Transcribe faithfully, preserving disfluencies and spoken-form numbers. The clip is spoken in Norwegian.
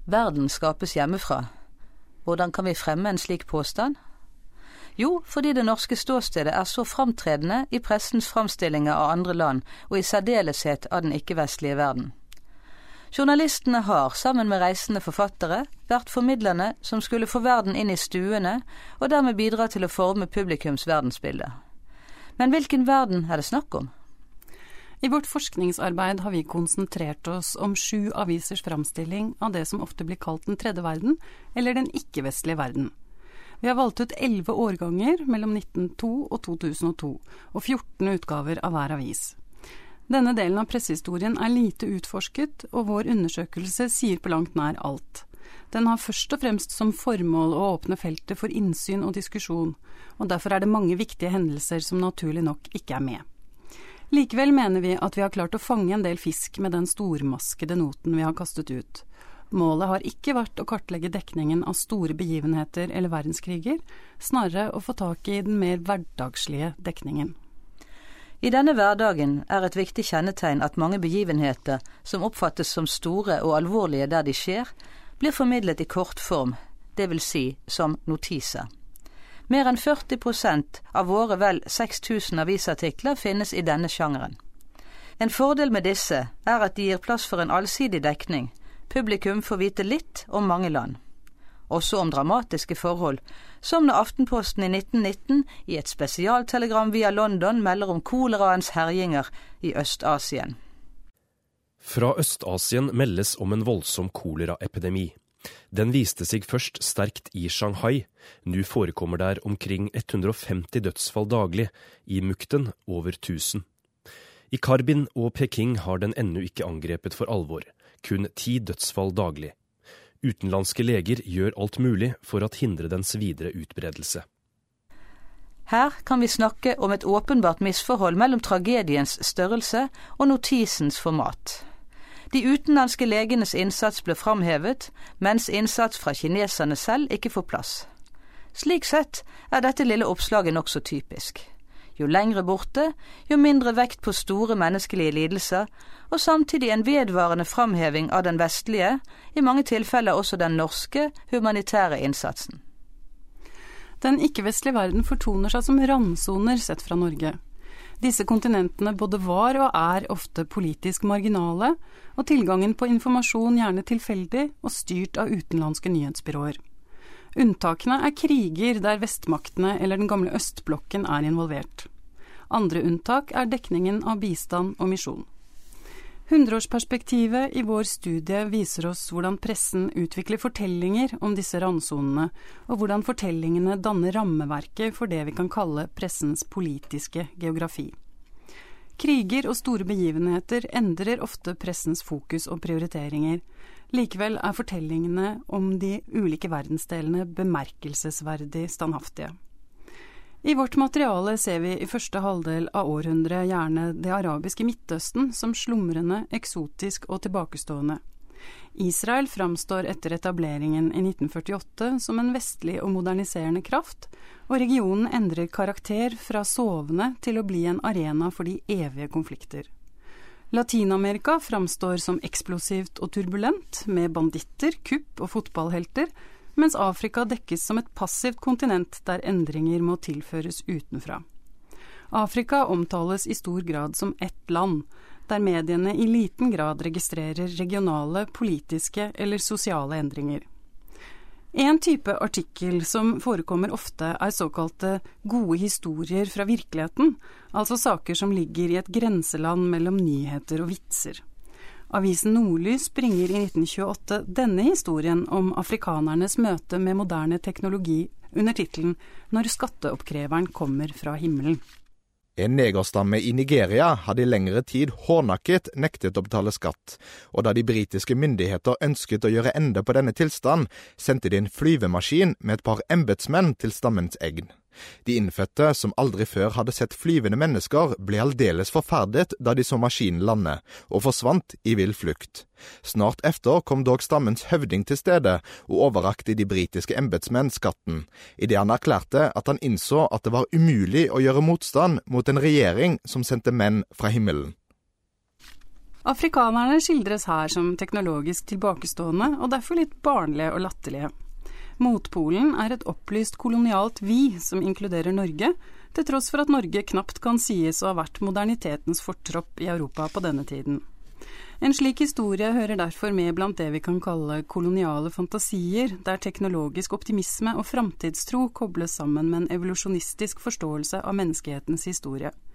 verden skapes hjemmefra. Hvordan kan vi fremme en slik påstand? Jo, fordi det norske ståstedet er så framtredende i pressens framstillinger av andre land, og i særdeleshet av den ikke-vestlige verden. Journalistene har, sammen med reisende forfattere, vært formidlerne som skulle få verden inn i stuene, og dermed bidra til å forme publikums verdensbilde. Men hvilken verden er det snakk om? I vårt forskningsarbeid har vi konsentrert oss om sju avisers framstilling av det som ofte blir kalt den tredje verden, eller den ikke-vestlige verden. Vi har valgt ut elleve årganger mellom nitten null to og to tusen og to, og fjorten utgaver av hver avis. Denne delen av pressehistorien er lite utforsket, og vår undersøkelse sier på langt nær alt. Den har først og fremst som formål å åpne feltet for innsyn og diskusjon, og derfor er det mange viktige hendelser som naturlig nok ikke er med. Likevel mener vi at vi har klart å fange en del fisk med den stormaskede noten vi har kastet ut. Målet har ikke vært å kartlegge dekningen av store begivenheter eller verdenskriger, snarere å få tak i den mer hverdagslige dekningen. I denne hverdagen er et viktig kjennetegn at mange begivenheter som oppfattes som store og alvorlige der de skjer, blir formidlet i kortform, det vil si som notiser. Mer enn førti prosent av våre vel seks tusen avisartikler finnes i denne sjangeren. En fordel med disse er at de gir plass for en allsidig dekning. Publikum får vite litt om mange land. Også om dramatiske forhold, som når Aftenposten i nitten nitten i et spesialtelegram via London melder om koleraens herjinger i Øst-Asien. Fra Øst-Asien meldes om en voldsom koleraepidemi. Den viste seg først sterkt i Shanghai. Nå forekommer der omkring hundre og femti dødsfall daglig, i Mukden over tusen. I Karbin og Peking har den ennå ikke angrepet for alvor, kun ti dødsfall daglig. Utenlandske leger gjør alt mulig for å hindre dens videre utbredelse. Her kan vi snakke om et åpenbart misforhold mellom tragediens størrelse og notisens format. De utenlandske legenes innsats ble framhevet, mens innsats fra kineserne selv ikke får plass. Slik sett er dette lille oppslaget nok så typisk. Jo lengre borte, jo mindre vekt på store menneskelige lidelser, og samtidig en vedvarende framheving av den vestlige, i mange tilfeller også den norske, humanitære innsatsen. Den ikke-vestlige verden fortoner seg som randsoner sett fra Norge. Disse kontinentene både var og er ofte politisk marginale, og tilgangen på informasjon gjerne tilfeldig og styrt av utenlandske nyhetsbyråer. Unntakene er kriger der vestmaktene eller den gamle østblokken er involvert. Andre unntak er dekningen av bistand og misjon. Hundreårsperspektivet i vår studie viser oss hvordan pressen utvikler fortellinger om disse randsonene, og hvordan fortellingene danner rammeverket for det vi kan kalle pressens politiske geografi. Kriger og store begivenheter endrer ofte pressens fokus og prioriteringer. Likevel er fortellingene om de ulike verdensdelene bemerkelsesverdig standhaftige. I vårt materiale ser vi i første halvdel av århundret gjerne det arabiske Midtøsten som slumrende, eksotisk og tilbakestående. Israel framstår etter etableringen i nitten førtiåtte som en vestlig og moderniserende kraft, og regionen endrer karakter fra sovende til å bli en arena for de evige konflikter. Latinamerika framstår som eksplosivt og turbulent, med banditter, kupp og fotballhelter, mens Afrika dekkes som et passivt kontinent der endringer må tilføres utenfra. Afrika omtales i stor grad som ett land, der mediene i liten grad registrerer regionale, politiske eller sosiale endringer. En type artikkel som forekommer ofte er såkalte gode historier fra virkeligheten, altså saker som ligger i et grenseland mellom nyheter og vitser. Avisen Nordlys bringer i nitten tjueåtte denne historien om afrikanernes møte med moderne teknologi under titelen «Når skatteoppkreveren kommer fra himmelen». En negerstamme i Nigeria hadde i lengre tid hårdnakket nektet å betale skatt, og da de britiske myndigheter ønsket å gjøre ende på denne tilstand, sendte de en flyvemaskin med et par embetsmenn til stammens egn. De innfødte, som aldri før hadde sett flyvende mennesker, ble aldeles forferdet da de så maskinen lande, og forsvant i vill flukt. Snart efter kom dog stammens høvding til stedet, og overrakte de britiske embetsmenn skatten, i det han erklærte at han innså at det var umulig å gjøre motstand mot en regjering som sendte menn fra himmelen. Afrikanerne skildres her som teknologisk tilbakestående, og derfor litt barnlige og latterlige. Motpolen er et opplyst kolonialt vi som inkluderer Norge, til tross for at Norge knapt kan sies å ha vært modernitetens fortropp i Europa på denne tiden. En slik historie hører derfor med blant det vi kan kalle koloniale fantasier, der teknologisk optimisme og framtidstro kobles sammen med en evolusjonistisk forståelse av menneskehetens historie.